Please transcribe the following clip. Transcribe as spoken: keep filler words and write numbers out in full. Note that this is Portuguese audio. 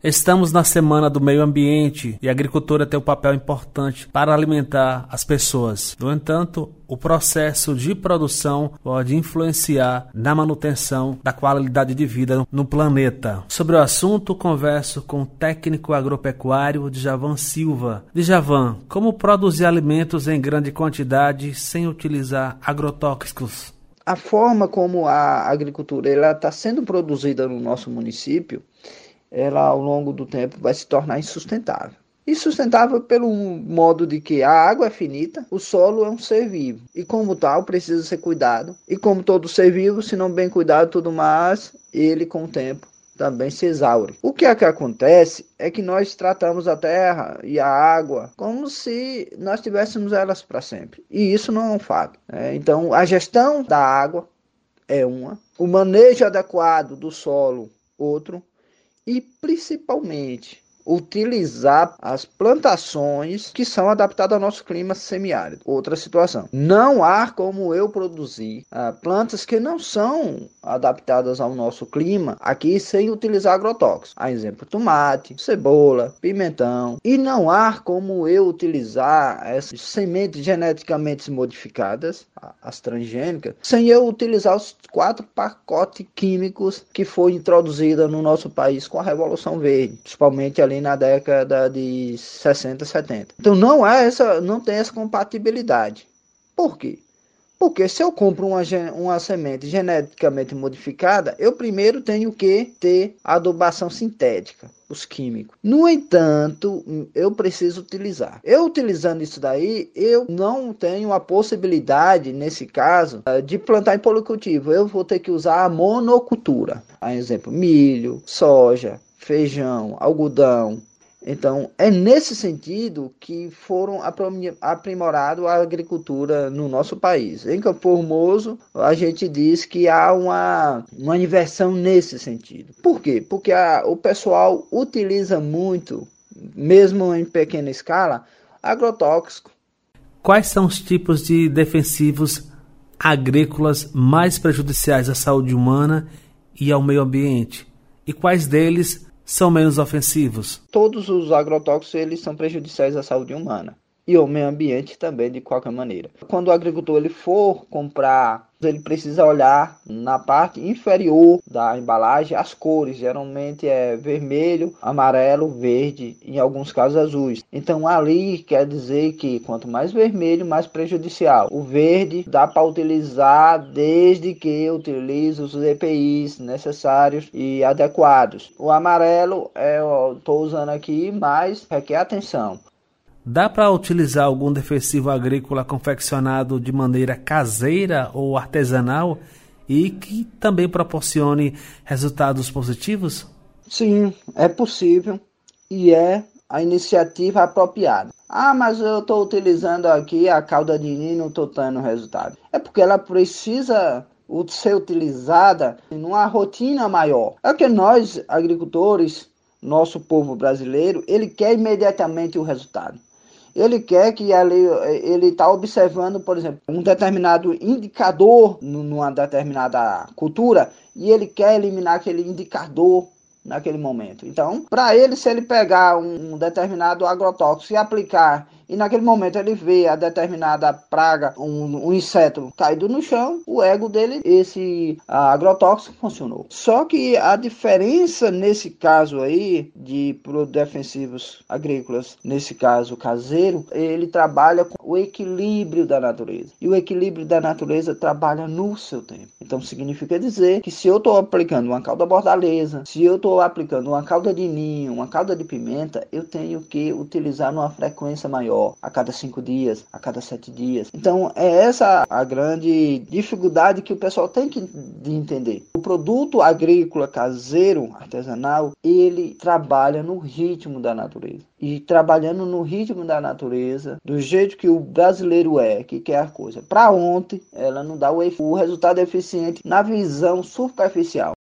Estamos na Semana do Meio Ambiente e a agricultura tem um papel importante para alimentar as pessoas. No entanto, o processo de produção pode influenciar na manutenção da qualidade de vida no planeta. Sobre o assunto, converso com o técnico agropecuário Djavan Silva. Djavan, como produzir alimentos em grande quantidade sem utilizar agrotóxicos? A forma como a agricultura está sendo produzida no nosso município, ela ao longo do tempo vai se tornar insustentável. Insustentável pelo modo de que a água é finita, o solo é um ser vivo e como tal precisa ser cuidado. E como todo ser vivo, se não bem cuidado tudo mais, ele com o tempo também se exaure. O que é que acontece é que nós tratamos a terra e a água como se nós tivéssemos elas para sempre. E isso não é um fato. Né? Então a gestão da água é uma, o manejo adequado do solo outro, e principalmente utilizar as plantações que são adaptadas ao nosso clima semiárido. Outra situação, não há como eu produzir ah, plantas que não são adaptadas ao nosso clima aqui sem utilizar agrotóxicos. A exemplo, tomate, cebola, pimentão. E não há como eu utilizar essas sementes geneticamente modificadas, as transgênicas, sem eu utilizar os quatro pacotes químicos que foi introduzida no nosso país com a Revolução Verde, principalmente ali na década de sessenta, setenta. Então não há essa, não tem essa compatibilidade. Por quê? Porque se eu compro uma, uma semente geneticamente modificada, eu primeiro tenho que ter adubação sintética, os químicos. No entanto, eu preciso utilizar. Eu utilizando isso daí, eu não tenho a possibilidade, nesse caso, de plantar em policultivo. Eu vou ter que usar a monocultura. Por exemplo, milho, soja, feijão, algodão. Então, é nesse sentido que foram aprimorado a agricultura no nosso país. Em Campo Formoso, a gente diz que há uma, uma inversão nesse sentido. Por quê? Porque a, o pessoal utiliza muito, mesmo em pequena escala, agrotóxico. Quais são os tipos de defensivos agrícolas mais prejudiciais à saúde humana e ao meio ambiente? E quais deles são menos ofensivos? Todos os agrotóxicos eles são prejudiciais à saúde humana e ao meio ambiente também, de qualquer maneira. Quando o agricultor ele for comprar, ele precisa olhar na parte inferior da embalagem as cores, geralmente é vermelho, amarelo, verde, em alguns casos azuis. Então ali quer dizer que quanto mais vermelho, mais prejudicial. O verde dá para utilizar desde que utilize os E P Is necessários e adequados. O amarelo eu estou usando aqui, mas requer atenção. Dá para utilizar algum defensivo agrícola confeccionado de maneira caseira ou artesanal e que também proporcione resultados positivos? Sim, é possível e é a iniciativa apropriada. Ah, mas eu estou utilizando aqui a calda de ninho e não estou tendo resultado. É porque ela precisa ser utilizada numa rotina maior. É que nós, agricultores, nosso povo brasileiro, ele quer imediatamente o resultado. Ele quer que ali, ele está observando, por exemplo, um determinado indicador numa determinada cultura e ele quer eliminar aquele indicador naquele momento. Então, para ele, se ele pegar um determinado agrotóxico e aplicar e naquele momento ele vê a determinada praga, um, um inseto caído no chão, o ego dele, esse agrotóxico funcionou. Só que a diferença nesse caso aí de defensivos agrícolas, nesse caso caseiro, ele trabalha com o equilíbrio da natureza. E o equilíbrio da natureza trabalha no seu tempo. Então significa dizer que se eu estou aplicando uma calda bordaleza, se eu estou aplicando uma calda de ninho, uma calda de pimenta, eu tenho que utilizar numa frequência maior, a cada cinco dias, a cada sete dias. Então é essa a grande dificuldade que o pessoal tem que de entender. O produto agrícola caseiro, artesanal, ele trabalha no ritmo da natureza. E trabalhando no ritmo da natureza, do jeito que o brasileiro é, que quer a coisa para ontem, ela não dá o, o resultado eficiente na visão superficial.